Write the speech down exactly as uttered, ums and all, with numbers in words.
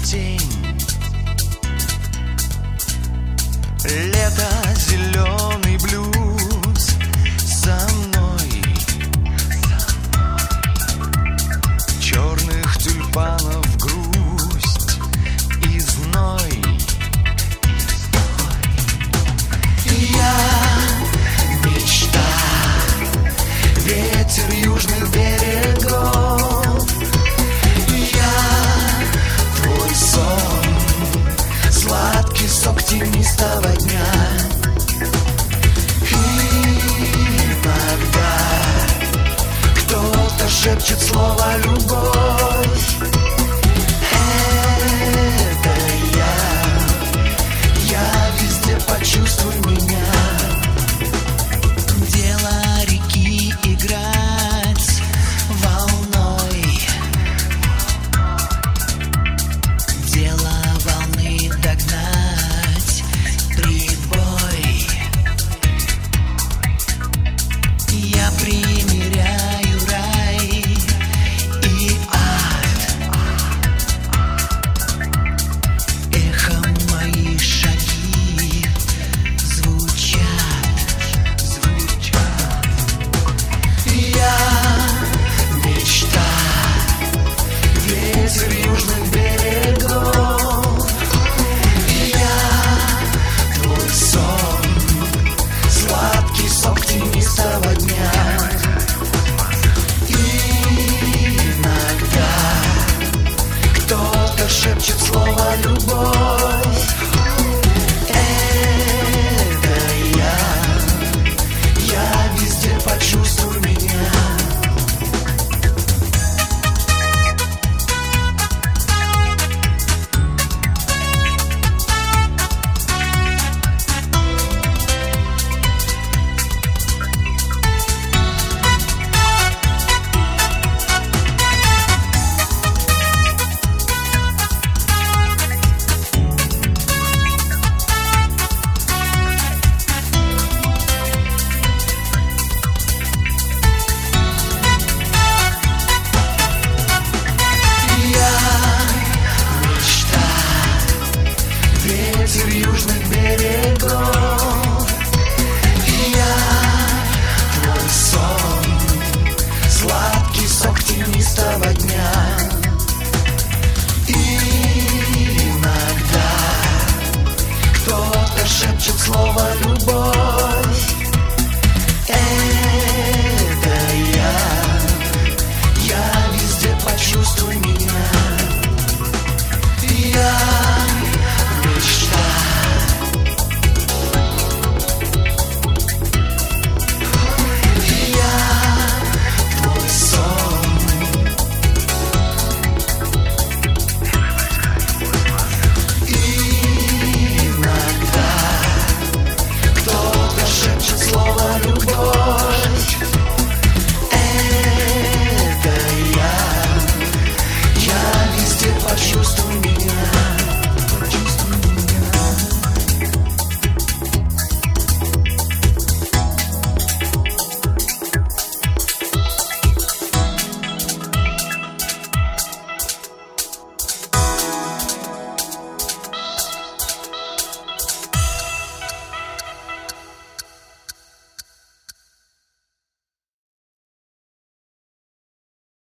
тень. Лето, зеленый блюз со мной. Черных тюльпанов грусть и зной. Я мечта, ветер южных берегов. Я твой сон, сладкий сок тенистого дня. Иногда кто-то шепчет слово «любовь». Это я, я везде, почувствуй меня. Дело реки играть волной. Дело волны догнать прибой. Я примеряю рай и ад. Эхом мои шаги звучат, звучат. Я мечта, ветер южный